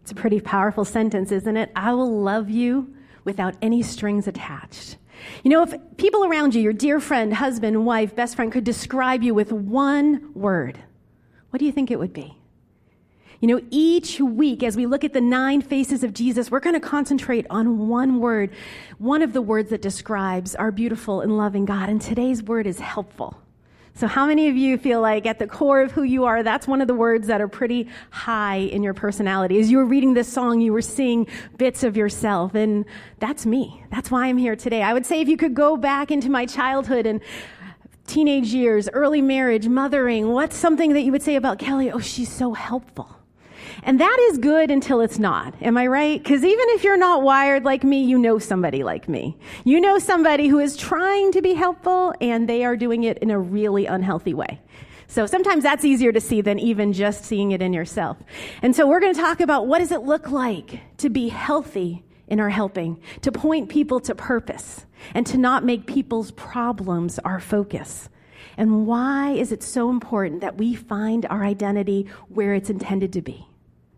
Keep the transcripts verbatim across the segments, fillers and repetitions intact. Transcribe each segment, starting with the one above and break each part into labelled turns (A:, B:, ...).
A: It's a pretty powerful sentence, isn't it? I will love you without any strings attached. You know, if people around you, your dear friend, husband, wife, best friend, could describe you with one word, what do you think it would be? You know, each week as we look at the nine faces of Jesus, we're going to concentrate on one word, one of the words that describes our beautiful and loving God. And today's word is helpful. So how many of you feel like at the core of who you are, that's one of the words that are pretty high in your personality? As you were reading this song, you were seeing bits of yourself, and that's me. That's why I'm here today. I would say if you could go back into my childhood and teenage years, early marriage, mothering, what's something that you would say about Kelly? Oh, she's so helpful. And that is good until it's not. Am I right? Because even if you're not wired like me, you know somebody like me. You know somebody who is trying to be helpful and they are doing it in a really unhealthy way. So sometimes that's easier to see than even just seeing it in yourself. And so we're going to talk about what does it look like to be healthy in our helping, to point people to purpose, and to not make people's problems our focus. And why is it so important that we find our identity where it's intended to be?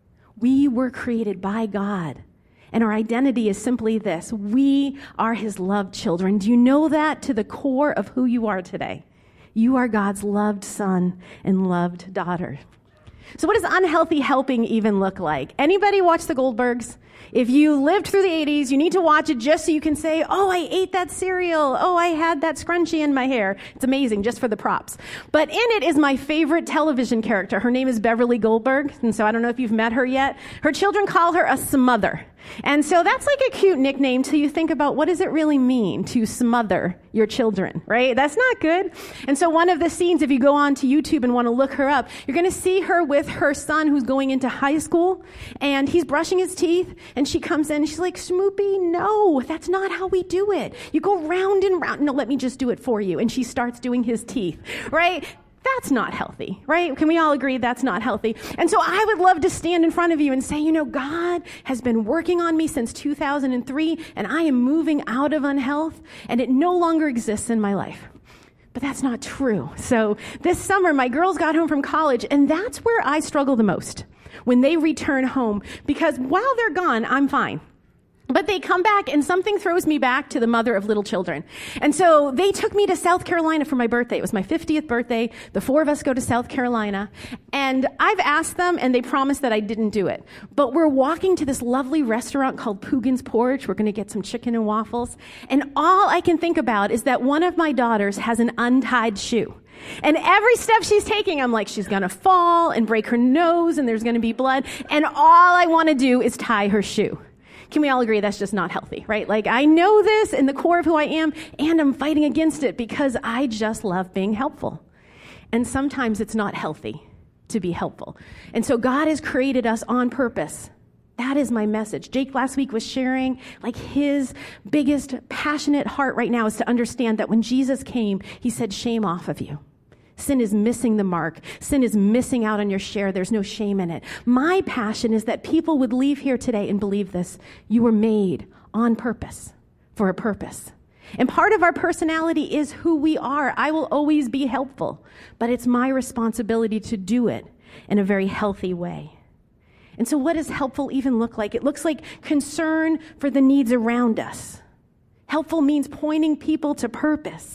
A: We were created by God, and our identity is simply this. We are his loved children. Do you know that to the core of who you are today? You are God's loved son and loved daughter. So what does unhealthy helping even look like? Anybody watch the Goldbergs? If you lived through the eighties, you need to watch it just so you can say, oh, I ate that cereal. Oh, I had that scrunchie in my hair. It's amazing just for the props. But in it is my favorite television character. Her name is Beverly Goldberg. And so I don't know if you've met her yet. Her children call her a smother. And so that's like a cute nickname till you think about what does it really mean to smother your children, right? That's not good. And so one of the scenes, if you go on to YouTube and want to look her up, you're going to see her with her son who's going into high school, and he's brushing his teeth, and she comes in and she's like, Smoopy, no, that's not how we do it. You go round and round. No, let me just do it for you. And she starts doing his teeth, right? That's not healthy, right? Can we all agree that's not healthy? And so I would love to stand in front of you and say, you know, God has been working on me since two thousand three, and I am moving out of unhealth, and it no longer exists in my life. But that's not true. So this summer, my girls got home from college, and that's where I struggle the most, when they return home, because while they're gone, I'm fine. But they come back and something throws me back to the mother of little children. And so they took me to South Carolina for my birthday. It was my fiftieth birthday. The four of us go to South Carolina. And I've asked them and they promised that I didn't do it. But we're walking to this lovely restaurant called Poogan's Porch. We're going to get some chicken and waffles. And all I can think about is that one of my daughters has an untied shoe. And every step she's taking, I'm like, she's going to fall and break her nose and there's going to be blood. And all I want to do is tie her shoe. Can we all agree that's just not healthy, right? Like, I know this in the core of who I am, and I'm fighting against it because I just love being helpful. And sometimes it's not healthy to be helpful. And so God has created us on purpose. That is my message. Jake last week was sharing, like, his biggest passionate heart right now is to understand that when Jesus came, he said, shame off of you. Sin is missing the mark. Sin is missing out on your share. There's no shame in it. My passion is that people would leave here today and believe this. You were made on purpose for a purpose. And part of our personality is who we are. I will always be helpful, but it's my responsibility to do it in a very healthy way. And so what does helpful even look like? It looks like concern for the needs around us. Helpful means pointing people to purpose.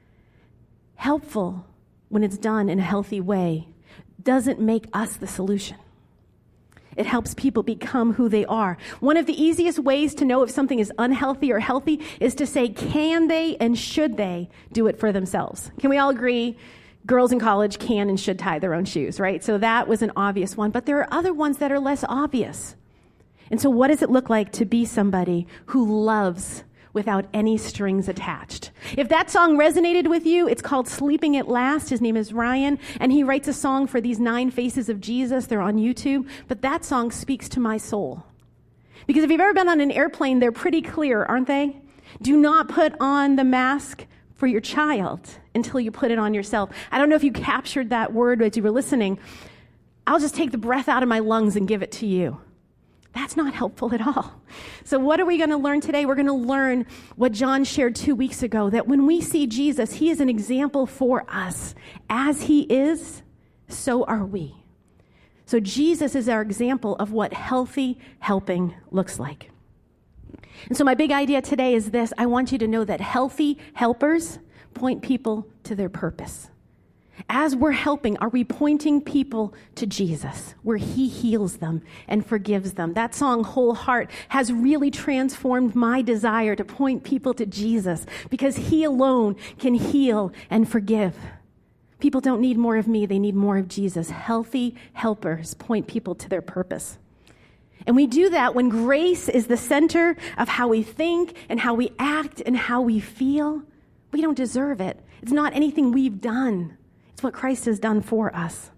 A: Helpful, when it's done in a healthy way, doesn't make us the solution. It helps people become who they are. One of the easiest ways to know if something is unhealthy or healthy is to say, can they and should they do it for themselves? Can we all agree girls in college can and should tie their own shoes, right? So that was an obvious one, but there are other ones that are less obvious. And so what does it look like to be somebody who loves without any strings attached? If that song resonated with you, it's called Sleeping at Last. His name is Ryan, and he writes a song for these nine faces of Jesus. They're on YouTube, but that song speaks to my soul. Because if you've ever been on an airplane, they're pretty clear, aren't they? Do not put on the mask for your child until you put it on yourself. I don't know if you captured that word as you were listening. I'll just take the breath out of my lungs and give it to you. That's not helpful at all. So what are we going to learn today? We're going to learn what John shared two weeks ago, that when we see Jesus, he is an example for us. As he is, so are we. So Jesus is our example of what healthy helping looks like. And so my big idea today is this. I want you to know that healthy helpers point people to their purpose. As we're helping, are we pointing people to Jesus, where he heals them and forgives them? That song, Whole Heart, has really transformed my desire to point people to Jesus, because he alone can heal and forgive. People don't need more of me, they need more of Jesus. Healthy helpers point people to their purpose. And we do that when grace is the center of how we think and how we act and how we feel. We don't deserve it. It's not anything we've done. It's what Christ has done for us.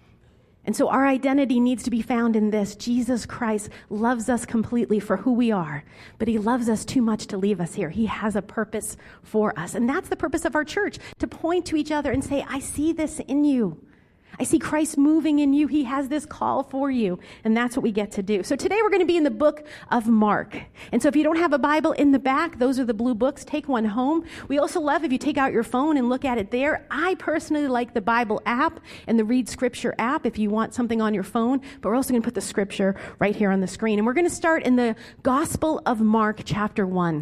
A: And so our identity needs to be found in this. Jesus Christ loves us completely for who we are, but he loves us too much to leave us here. He has a purpose for us. And that's the purpose of our church, to point to each other and say, I see this in you. I see Christ moving in you. He has this call for you. And that's what we get to do. So today we're going to be in the book of Mark. And so if you don't have a Bible in the back, those are the blue books. Take one home. We also love if you take out your phone and look at it there. I personally like the Bible app and the Read Scripture app if you want something on your phone. But we're also going to put the scripture right here on the screen. And we're going to start in the Gospel of Mark, chapter one.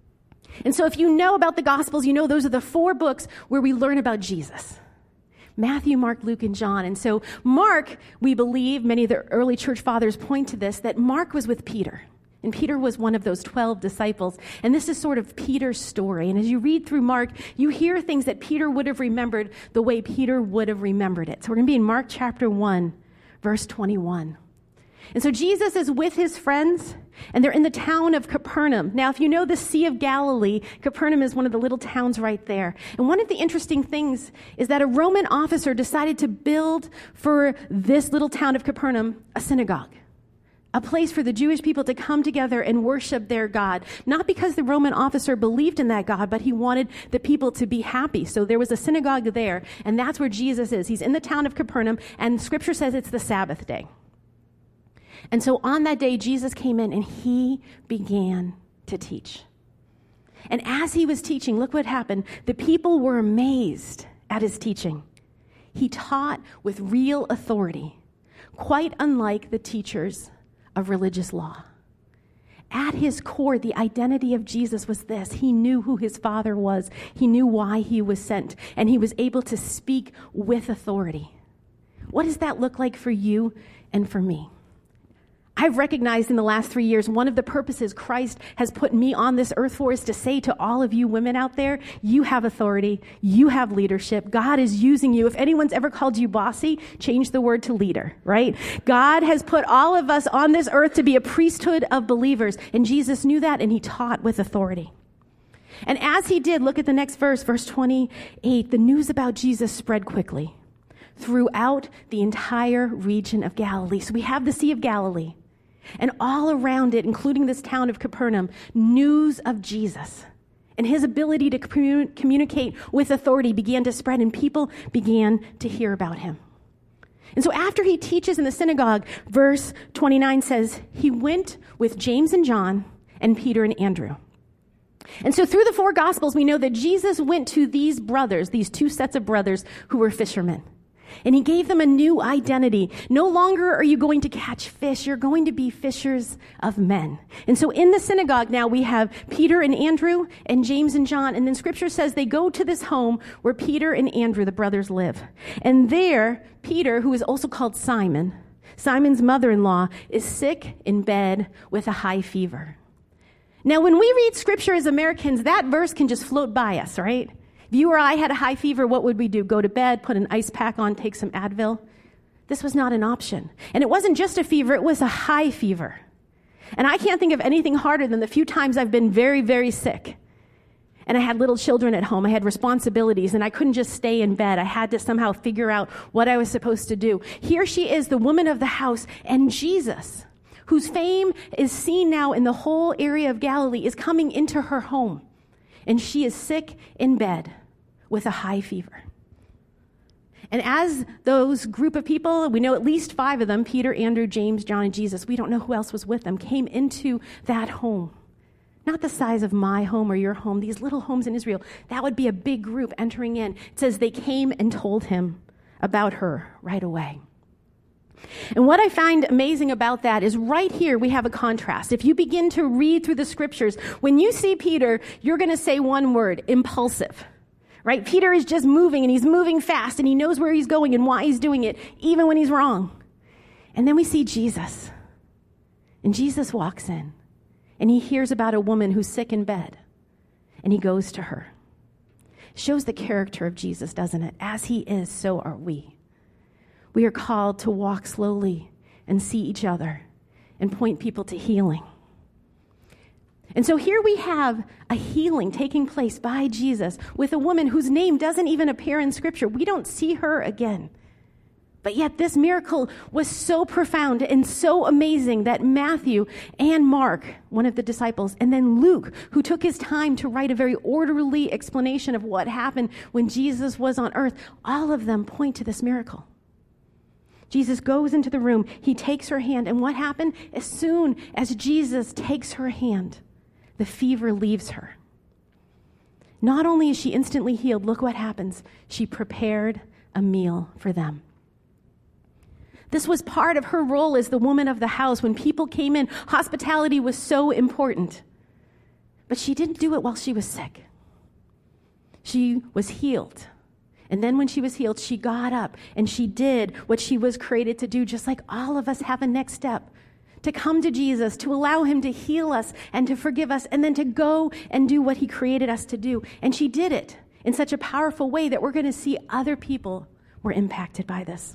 A: And so if you know about the Gospels, you know those are the four books where we learn about Jesus. Matthew, Mark, Luke, and John. And so Mark, we believe, many of the early church fathers point to this, that Mark was with Peter. And Peter was one of those twelve disciples. And this is sort of Peter's story. And as you read through Mark, you hear things that Peter would have remembered the way Peter would have remembered it. So we're going to be in Mark chapter one, verse twenty-one. And so Jesus is with his friends, and they're in the town of Capernaum. Now, if you know the Sea of Galilee, Capernaum is one of the little towns right there. And one of the interesting things is that a Roman officer decided to build for this little town of Capernaum a synagogue, a place for the Jewish people to come together and worship their God. Not because the Roman officer believed in that God, but he wanted the people to be happy. So there was a synagogue there, and that's where Jesus is. He's in the town of Capernaum, and Scripture says it's the Sabbath day. And so on that day, Jesus came in and he began to teach. And as he was teaching, look what happened. The people were amazed at his teaching. He taught with real authority, quite unlike the teachers of religious law. At his core, the identity of Jesus was this. He knew who his Father was. He knew why he was sent, and he was able to speak with authority. What does that look like for you and for me? I've recognized in the last three years, one of the purposes Christ has put me on this earth for is to say to all of you women out there, you have authority, you have leadership, God is using you. If anyone's ever called you bossy, change the word to leader, right? God has put all of us on this earth to be a priesthood of believers, and Jesus knew that, and he taught with authority. And as he did, look at the next verse, verse twenty-eight, the news about Jesus spread quickly throughout the entire region of Galilee. So we have the Sea of Galilee. And all around it, including this town of Capernaum, news of Jesus and his ability to commun- communicate with authority began to spread, and people began to hear about him. And so after he teaches in the synagogue, verse twenty-nine says, he went with James and John and Peter and Andrew. And so through the four Gospels, we know that Jesus went to these brothers, these two sets of brothers who were fishermen. And he gave them a new identity. No longer are you going to catch fish. You're going to be fishers of men. And so in the synagogue now we have Peter and Andrew and James and John. And then Scripture says they go to this home where Peter and Andrew, the brothers, live. And there, Peter, who is also called Simon, Simon's mother-in-law, is sick in bed with a high fever. Now, when we read Scripture as Americans, that verse can just float by us, right? If you or I had a high fever, what would we do? Go to bed, put an ice pack on, take some Advil? This was not an option. And it wasn't just a fever, it was a high fever. And I can't think of anything harder than the few times I've been very, very sick. And I had little children at home. I had responsibilities, and I couldn't just stay in bed. I had to somehow figure out what I was supposed to do. Here she is, the woman of the house, and Jesus, whose fame is seen now in the whole area of Galilee, is coming into her home. And she is sick in bed with a high fever. And as those group of people, we know at least five of them, Peter, Andrew, James, John, and Jesus, we don't know who else was with them, came into that home. Not the size of my home or your home, these little homes in Israel. That would be a big group entering in. It says they came and told him about her right away. And what I find amazing about that is right here we have a contrast. If you begin to read through the scriptures, when you see Peter, you're going to say one word, impulsive. Right? Peter is just moving, and he's moving fast, and he knows where he's going and why he's doing it, even when he's wrong. And then we see Jesus. And Jesus walks in, and he hears about a woman who's sick in bed, and he goes to her. Shows the character of Jesus, doesn't it? As he is, so are we. We are called to walk slowly and see each other and point people to healing. And so here we have a healing taking place by Jesus with a woman whose name doesn't even appear in Scripture. We don't see her again. But yet this miracle was so profound and so amazing that Matthew and Mark, one of the disciples, and then Luke, who took his time to write a very orderly explanation of what happened when Jesus was on earth, all of them point to this miracle. Jesus goes into the room, he takes her hand, and what happened? As soon as Jesus takes her hand, the fever leaves her. Not only is she instantly healed, look what happens. She prepared a meal for them. This was part of her role as the woman of the house. When people came in, hospitality was so important. But she didn't do it while she was sick. She was healed. And then when she was healed, she got up and she did what she was created to do, just like all of us have a next step. To come to Jesus, to allow him to heal us and to forgive us, and then to go and do what he created us to do. And she did it in such a powerful way that we're going to see other people were impacted by this.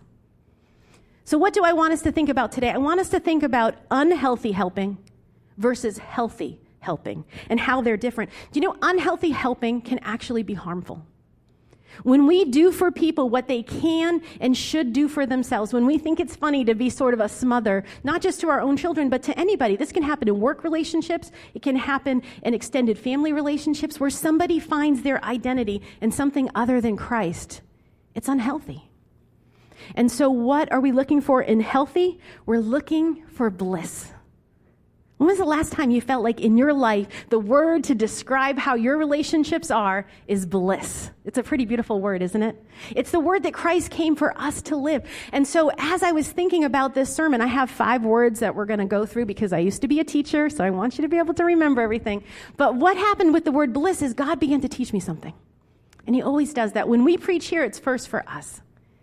A: So what do I want us to think about today? I want us to think about unhealthy helping versus healthy helping and how they're different. Do you know unhealthy helping can actually be harmful? When we do for people what they can and should do for themselves, when we think it's funny to be sort of a smother, not just to our own children, but to anybody. This can happen in work relationships. It can happen in extended family relationships where somebody finds their identity in something other than Christ. It's unhealthy. And so what are we looking for in healthy? We're looking for bliss. When was the last time you felt like in your life, the word to describe how your relationships are is bliss? It's a pretty beautiful word, isn't it? It's the word that Christ came for us to live. And so as I was thinking about this sermon, I have five words that we're going to go through because I used to be a teacher, so I want you to be able to remember everything. But what happened with the word bliss is God began to teach me something. And he always does that. When we preach here, it's first for us.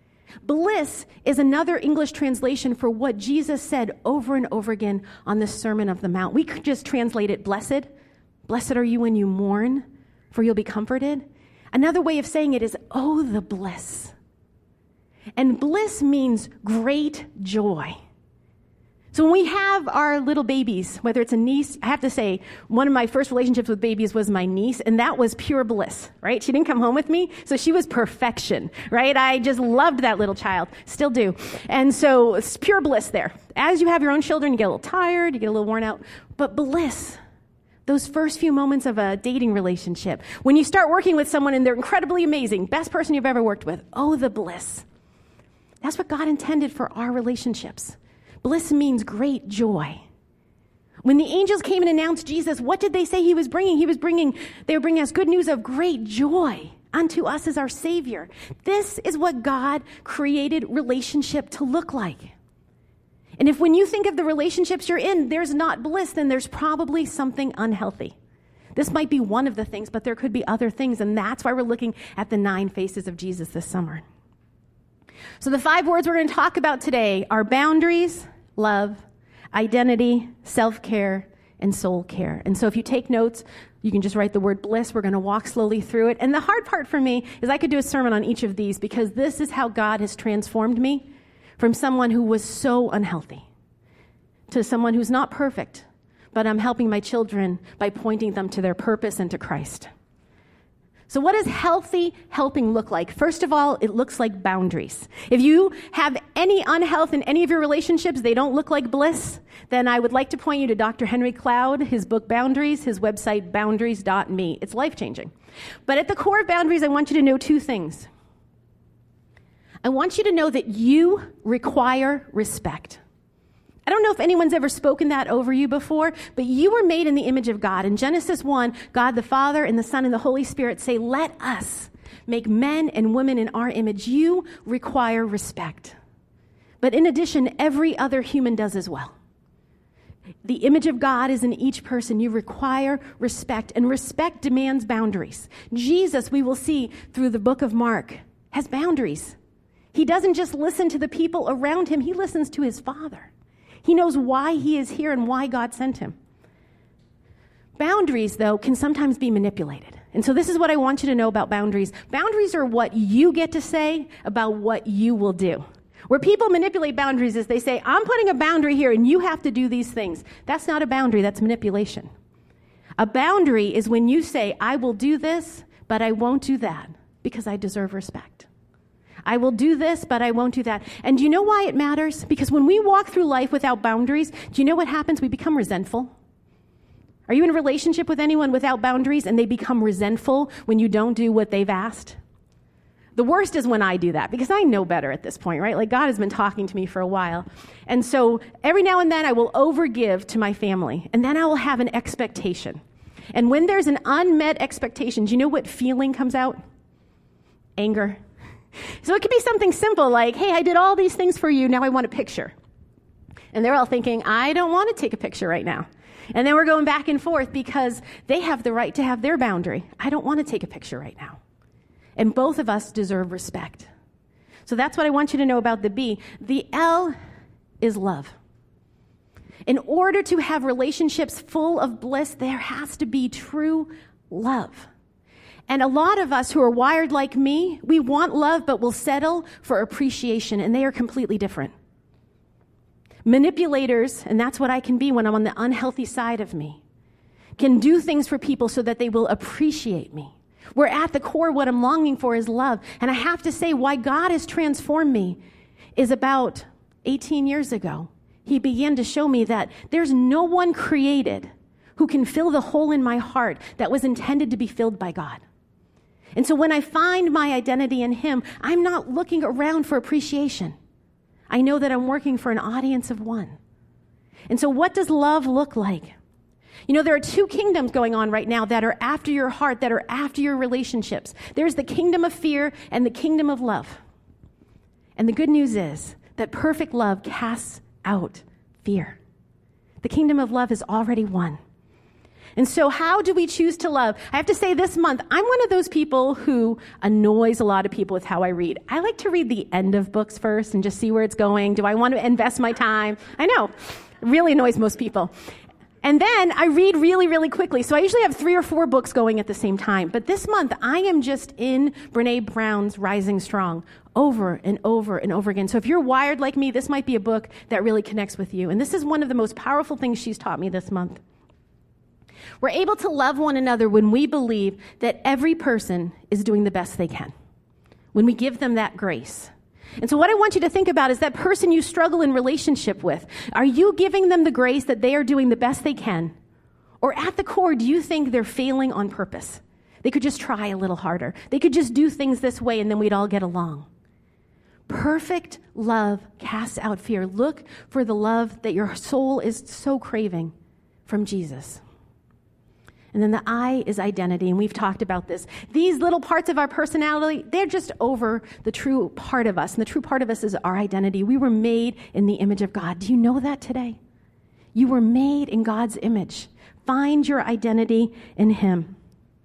A: Bliss is another English translation for what Jesus said over and over again on the Sermon of the Mount. We could just translate it blessed. Blessed are you when you mourn, for you'll be comforted. Another way of saying it is, oh, the bliss. And bliss means great joy. So when we have our little babies, whether it's a niece, I have to say, one of my first relationships with babies was my niece, and that was pure bliss, right? She didn't come home with me, so she was perfection, right? I just loved that little child, still do. And so it's pure bliss there. As you have your own children, you get a little tired, you get a little worn out, but bliss, those first few moments of a dating relationship, when you start working with someone and they're incredibly amazing, best person you've ever worked with, oh, the bliss. That's what God intended for our relationships. Bliss means great joy. When the angels came and announced Jesus, what did they say he was bringing? He was bringing, they were bringing us good news of great joy unto us as our Savior. This is what God created relationship to look like. And if when you think of the relationships you're in, there's not bliss, then there's probably something unhealthy. This might be one of the things, but there could be other things, and that's why we're looking at the nine faces of Jesus this summer. So the five words we're going to talk about today are boundaries, love, identity, self-care, and soul care. And so if you take notes, you can just write the word bliss. We're going to walk slowly through it. And the hard part for me is I could do a sermon on each of these because this is how God has transformed me from someone who was so unhealthy to someone who's not perfect, but I'm helping my children by pointing them to their purpose and to Christ. So what does healthy helping look like? First of all, it looks like boundaries. If you have any unhealth in any of your relationships, they don't look like bliss, then I would like to point you to Doctor Henry Cloud, his book Boundaries, his website boundaries dot me. It's life-changing. But at the core of boundaries, I want you to know two things. I want you to know that you require respect. I don't know if anyone's ever spoken that over you before, but you were made in the image of God. In Genesis one, God the Father and the Son and the Holy Spirit say, let us make men and women in our image. You require respect. But in addition, every other human does as well. The image of God is in each person. You require respect, and respect demands boundaries. Jesus, we will see through the book of Mark, has boundaries. He doesn't just listen to the people around him. He listens to his Father. He knows why he is here and why God sent him. Boundaries, though, can sometimes be manipulated. And so this is what I want you to know about boundaries. Boundaries are what you get to say about what you will do. Where people manipulate boundaries is they say, I'm putting a boundary here and you have to do these things. That's not a boundary, that's manipulation. A boundary is when you say, I will do this, but I won't do that because I deserve respect. I will do this, but I won't do that. And do you know why it matters? Because when we walk through life without boundaries, do you know what happens? We become resentful. Are you in a relationship with anyone without boundaries and they become resentful when you don't do what they've asked? The worst is when I do that, because I know better at this point, right? Like, God has been talking to me for a while. And so every now and then I will overgive to my family, and then I will have an expectation. And when there's an unmet expectation, do you know what feeling comes out? Anger. So it could be something simple like, hey, I did all these things for you, now I want a picture. And they're all thinking, I don't want to take a picture right now. And then we're going back and forth because they have the right to have their boundary. I don't want to take a picture right now. And both of us deserve respect. So that's what I want you to know about the B. The L is love. In order to have relationships full of bliss, there has to be true love. And a lot of us who are wired like me, we want love, but we'll settle for appreciation, and they are completely different. Manipulators, and that's what I can be when I'm on the unhealthy side of me, can do things for people so that they will appreciate me. Where at the core, what I'm longing for is love. And I have to say, why God has transformed me is about eighteen years ago. He began to show me that there's no one created who can fill the hole in my heart that was intended to be filled by God. And so when I find my identity in him, I'm not looking around for appreciation. I know that I'm working for an audience of one. And so what does love look like? You know, there are two kingdoms going on right now that are after your heart, that are after your relationships. There's the kingdom of fear and the kingdom of love. And the good news is that perfect love casts out fear. The kingdom of love is already won. And so how do we choose to love? I have to say this month, I'm one of those people who annoys a lot of people with how I read. I like to read the end of books first and just see where it's going. Do I want to invest my time? I know, it really annoys most people. And then I read really, really quickly. So I usually have three or four books going at the same time. But this month, I am just in Brene Brown's Rising Strong over and over and over again. So if you're wired like me, this might be a book that really connects with you. And this is one of the most powerful things she's taught me this month. We're able to love one another when we believe that every person is doing the best they can, when we give them that grace. And so what I want you to think about is that person you struggle in relationship with. Are you giving them the grace that they are doing the best they can? Or at the core, do you think they're failing on purpose? They could just try a little harder. They could just do things this way and then we'd all get along. Perfect love casts out fear. Look for the love that your soul is so craving from Jesus. And then the I is identity, and we've talked about this. These little parts of our personality, they're just over the true part of us. And the true part of us is our identity. We were made in the image of God. Do you know that today? You were made in God's image. Find your identity in him.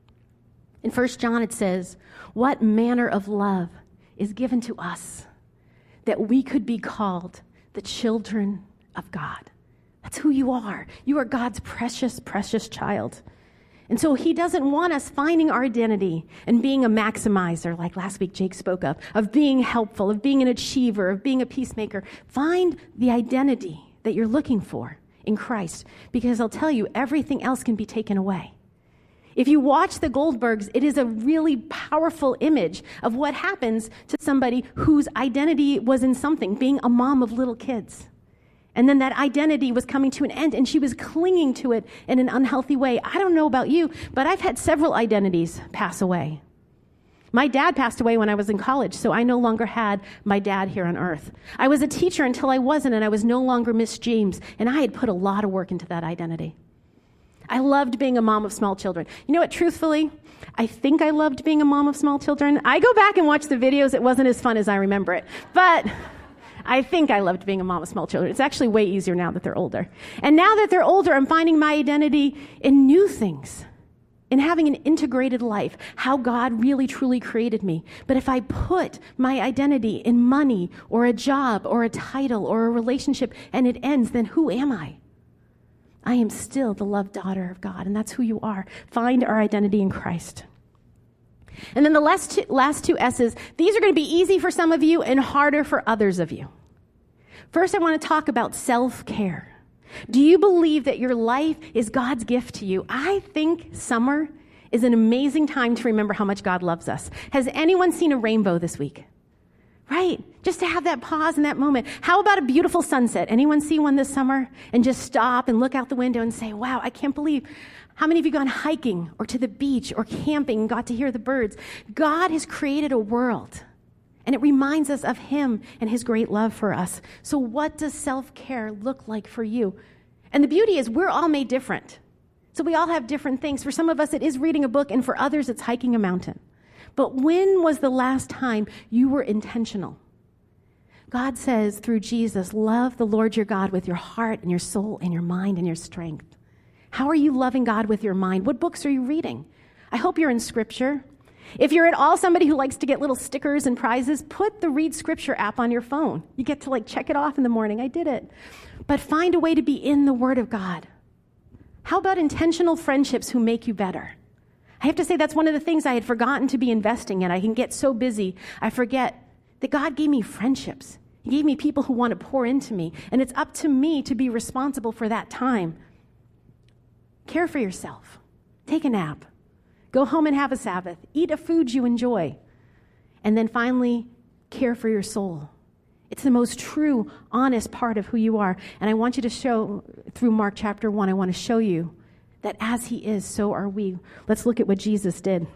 A: In First John it says, what manner of love is given to us that we could be called the children of God? That's who you are. You are God's precious, precious child. And so he doesn't want us finding our identity and being a maximizer, like last week Jake spoke of, of being helpful, of being an achiever, of being a peacemaker. Find the identity that you're looking for in Christ, because I'll tell you, everything else can be taken away. If you watch the Goldbergs, it is a really powerful image of what happens to somebody whose identity was in something, being a mom of little kids. And then that identity was coming to an end, and she was clinging to it in an unhealthy way. I don't know about you, but I've had several identities pass away. My dad passed away when I was in college, so I no longer had my dad here on earth. I was a teacher until I wasn't, and I was no longer Miss James, and I had put a lot of work into that identity. I loved being a mom of small children. You know what, truthfully, I think I loved being a mom of small children. I go back and watch the videos. It wasn't as fun as I remember it. But I think I loved being a mom of small children. It's actually way easier now that they're older. And now that they're older, I'm finding my identity in new things, in having an integrated life, how God really truly created me. But if I put my identity in money or a job or a title or a relationship and it ends, then who am I? I am still the loved daughter of God, and that's who you are. Find our identity in Christ. And then the last two, last two S's, these are going to be easy for some of you and harder for others of you. First, I want to talk about self-care. Do you believe that your life is God's gift to you? I think summer is an amazing time to remember how much God loves us. Has anyone seen a rainbow this week? Right? Just to have that pause in that moment. How about a beautiful sunset? Anyone see one this summer? And just stop and look out the window and say, wow, I can't believe. How many of you gone hiking or to the beach or camping and got to hear the birds? God has created a world, and it reminds us of him and his great love for us. So what does self-care look like for you? And the beauty is we're all made different. So we all have different things. For some of us, it is reading a book, and for others, it's hiking a mountain. But when was the last time you were intentional? God says through Jesus, love the Lord your God with your heart and your soul and your mind and your strength. How are you loving God with your mind? What books are you reading? I hope you're in Scripture. If you're at all somebody who likes to get little stickers and prizes, put the Read Scripture app on your phone. You get to like check it off in the morning. I did it. But find a way to be in the Word of God. How about intentional friendships who make you better? I have to say that's one of the things I had forgotten to be investing in. I can get so busy, I forget that God gave me friendships. He gave me people who want to pour into me, and it's up to me to be responsible for that time. Care for yourself. Take a nap. Go home and have a Sabbath. Eat a food you enjoy. And then finally, care for your soul. It's the most true, honest part of who you are. And I want you to show, through Mark chapter one, I want to show you that as he is, so are we. Let's look at what Jesus did.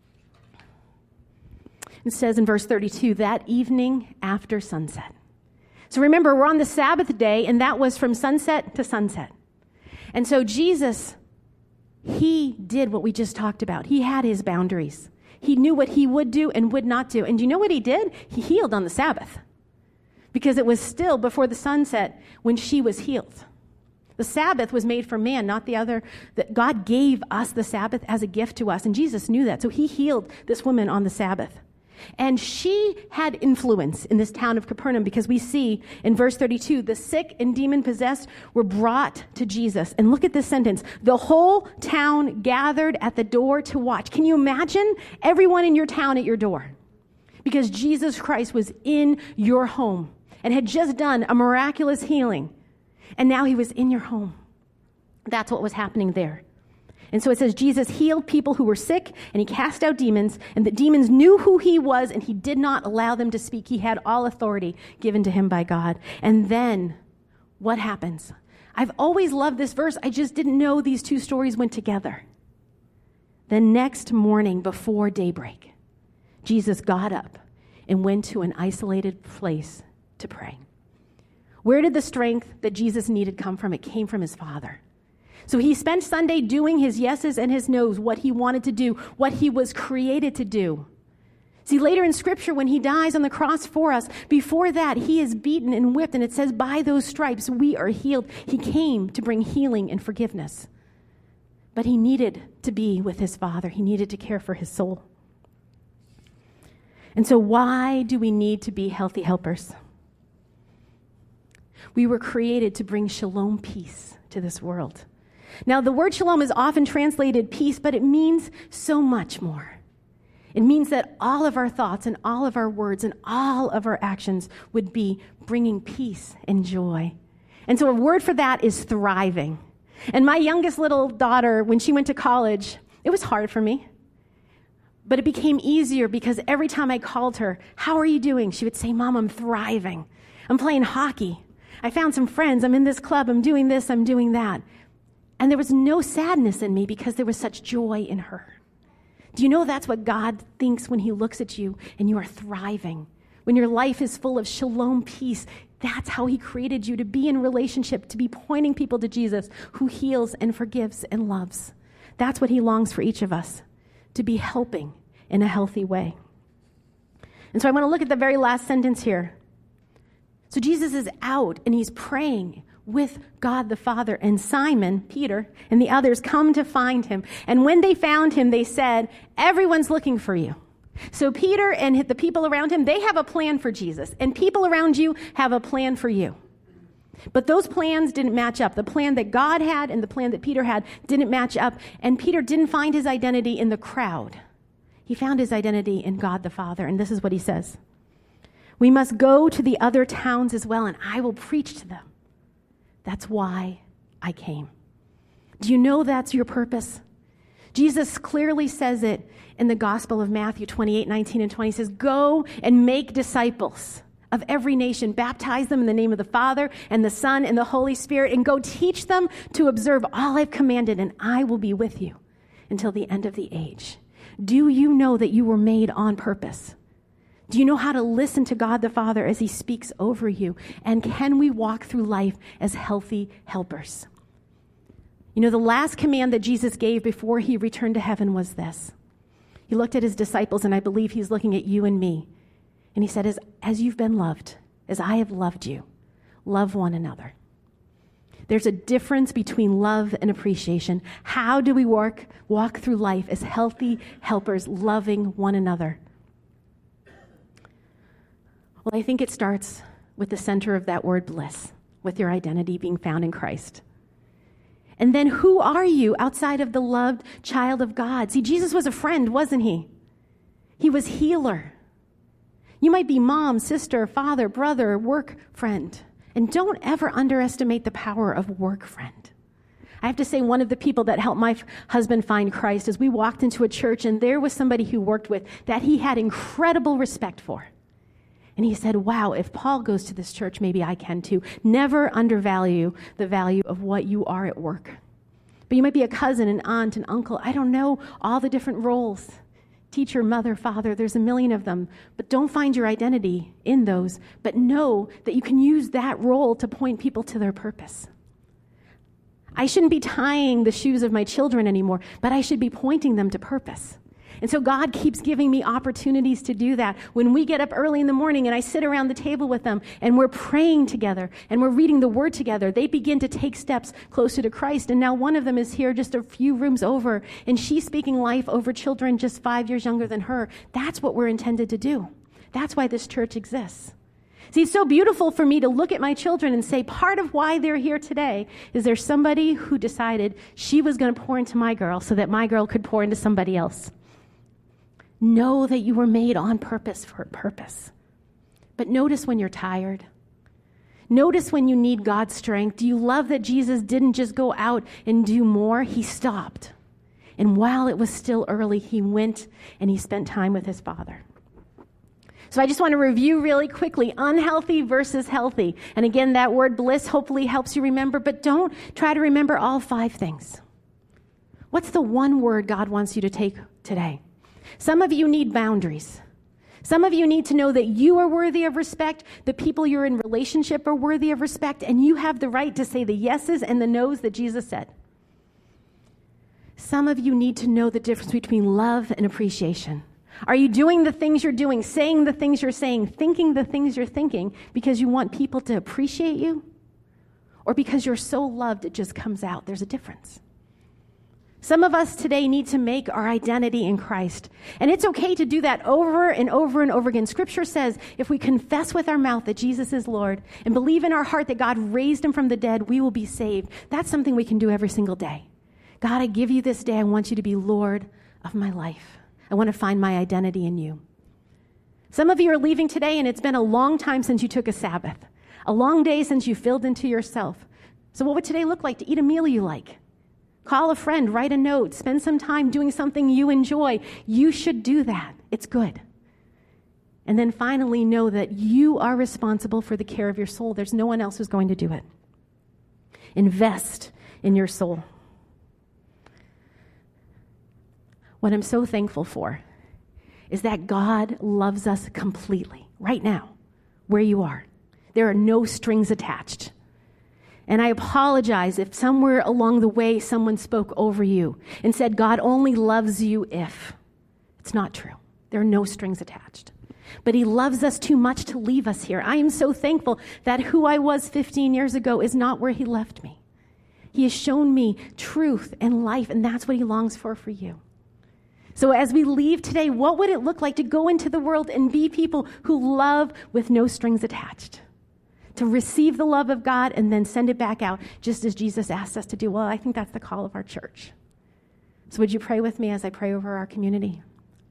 A: It says in verse thirty-two, that evening after sunset. So remember, we're on the Sabbath day, and that was from sunset to sunset. And so Jesus, he did what we just talked about. He had his boundaries. He knew what he would do and would not do. And do you know what he did? He healed on the Sabbath. Because it was still before the sunset when she was healed. The Sabbath was made for man, not the other. That God gave us the Sabbath as a gift to us, and Jesus knew that. So he healed this woman on the Sabbath. And she had influence in this town of Capernaum, because we see in verse thirty-two, the sick and demon-possessed were brought to Jesus. And look at this sentence. The whole town gathered at the door to watch. Can you imagine everyone in your town at your door? Because Jesus Christ was in your home and had just done a miraculous healing. And now he was in your home. That's what was happening there. And so it says Jesus healed people who were sick, and he cast out demons, and the demons knew who he was, and he did not allow them to speak. He had all authority given to him by God. And then what happens? I've always loved this verse. I just didn't know these two stories went together. The next morning before daybreak, Jesus got up and went to an isolated place to pray. Where did the strength that Jesus needed come from? It came from his Father. So he spent Sunday doing his yeses and his nos, what he wanted to do, what he was created to do. See, later in Scripture, when he dies on the cross for us, before that, he is beaten and whipped, and it says, by those stripes we are healed. He came to bring healing and forgiveness. But he needed to be with his Father. He needed to care for his soul. And so why do we need to be healthy helpers? We were created to bring shalom, peace, to this world. Now, the word shalom is often translated peace, but it means so much more. It means that all of our thoughts and all of our words and all of our actions would be bringing peace and joy. And so a word for that is thriving. And my youngest little daughter, when she went to college, it was hard for me. But it became easier because every time I called her, how are you doing? She would say, Mom, I'm thriving. I'm playing hockey. I found some friends. I'm in this club. I'm doing this. I'm doing that. And there was no sadness in me because there was such joy in her. Do you know that's what God thinks when he looks at you and you are thriving? When your life is full of shalom, peace, that's how he created you, to be in relationship, to be pointing people to Jesus who heals and forgives and loves. That's what he longs for each of us, to be helping in a healthy way. And so I want to look at the very last sentence here. So Jesus is out and he's praying with God the Father, and Simon, Peter, and the others come to find him. And when they found him, they said, everyone's looking for you. So Peter and the people around him, they have a plan for Jesus, and people around you have a plan for you. But those plans didn't match up. The plan that God had and the plan that Peter had didn't match up, and Peter didn't find his identity in the crowd. He found his identity in God the Father, and this is what he says. We must go to the other towns as well, and I will preach to them. That's why I came. Do you know that's your purpose? Jesus clearly says it in the Gospel of Matthew twenty-eight, nineteen, and twenty. He says, go and make disciples of every nation. Baptize them in the name of the Father and the Son and the Holy Spirit, and go teach them to observe all I've commanded, and I will be with you until the end of the age. Do you know that you were made on purpose? Do you know how to listen to God the Father as he speaks over you? And can we walk through life as healthy helpers? You know, the last command that Jesus gave before he returned to heaven was this. He looked at his disciples, and I believe he's looking at you and me. And he said, as, as you've been loved, as I have loved you, love one another. There's a difference between love and appreciation. How do we work, walk through life as healthy helpers, loving one another? Well, I think it starts with the center of that word bliss, with your identity being found in Christ. And then who are you outside of the loved child of God? See, Jesus was a friend, wasn't he? He was healer. You might be mom, sister, father, brother, work friend. And don't ever underestimate the power of work friend. I have to say, one of the people that helped my husband find Christ is we walked into a church, and there was somebody who worked with that he had incredible respect for. And he said, wow, if Paul goes to this church, maybe I can too. Never undervalue the value of what you are at work. But you might be a cousin, an aunt, an uncle. I don't know all the different roles. Teacher, mother, father, there's a million of them. But don't find your identity in those. But know that you can use that role to point people to their purpose. I shouldn't be tying the shoes of my children anymore, but I should be pointing them to purpose. And so God keeps giving me opportunities to do that. When we get up early in the morning and I sit around the table with them and we're praying together and we're reading the Word together, they begin to take steps closer to Christ. And now one of them is here just a few rooms over, and she's speaking life over children just five years younger than her. That's what we're intended to do. That's why this church exists. See, it's so beautiful for me to look at my children and say, part of why they're here today is there's somebody who decided she was going to pour into my girl so that my girl could pour into somebody else. Know that you were made on purpose for a purpose. But notice when you're tired. Notice when you need God's strength. Do you love that Jesus didn't just go out and do more? He stopped. And while it was still early, he went and he spent time with his Father. So I just want to review really quickly, unhealthy versus healthy. And again, that word bliss hopefully helps you remember, but don't try to remember all five things. What's the one word God wants you to take today? Some of you need boundaries. Some of you need to know that you are worthy of respect, the people you're in relationship are worthy of respect, and you have the right to say the yeses and the nos that Jesus said. Some of you need to know the difference between love and appreciation. Are you doing the things you're doing, saying the things you're saying, thinking the things you're thinking because you want people to appreciate you? Or because you're so loved it just comes out? There's a difference. Some of us today need to make our identity in Christ. And it's okay to do that over and over and over again. Scripture says if we confess with our mouth that Jesus is Lord and believe in our heart that God raised him from the dead, we will be saved. That's something we can do every single day. God, I give you this day. I want you to be Lord of my life. I want to find my identity in you. Some of you are leaving today, and it's been a long time since you took a Sabbath, a long day since you filled into yourself. So what would today look like to eat a meal you like? Call a friend, write a note, spend some time doing something you enjoy. You should do that. It's good. And then finally know that you are responsible for the care of your soul. There's no one else who's going to do it. Invest in your soul. What I'm so thankful for is that God loves us completely, right now, where you are. There are no strings attached. And I apologize if somewhere along the way someone spoke over you and said, God only loves you if. It's not true. There are no strings attached. But he loves us too much to leave us here. I am so thankful that who I was fifteen years ago is not where he left me. He has shown me truth and life, and that's what he longs for for you. So as we leave today, what would it look like to go into the world and be people who love with no strings attached? To receive the love of God and then send it back out, just as Jesus asked us to do. Well, I think that's the call of our church. So would you pray with me as I pray over our community?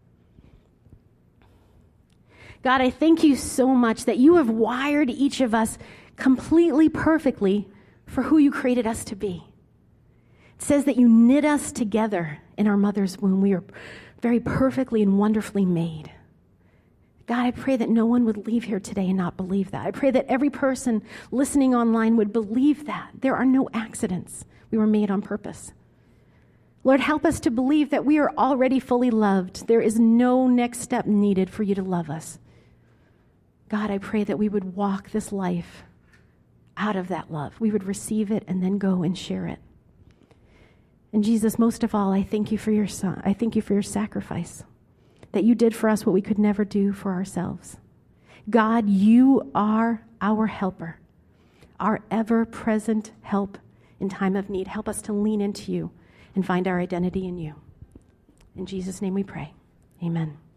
A: God, I thank you so much that you have wired each of us completely perfectly for who you created us to be. It says that you knit us together in our mother's womb. We are very perfectly and wonderfully made. God, I pray that no one would leave here today and not believe that. I pray that every person listening online would believe that. There are no accidents. We were made on purpose. Lord, help us to believe that we are already fully loved. There is no next step needed for you to love us. God, I pray that we would walk this life out of that love. We would receive it and then go and share it. And Jesus, most of all, I thank you for your son. I thank you for your sacrifice, that you did for us what we could never do for ourselves. God, you are our helper, our ever-present help in time of need. Help us to lean into you and find our identity in you. In Jesus' name we pray. Amen.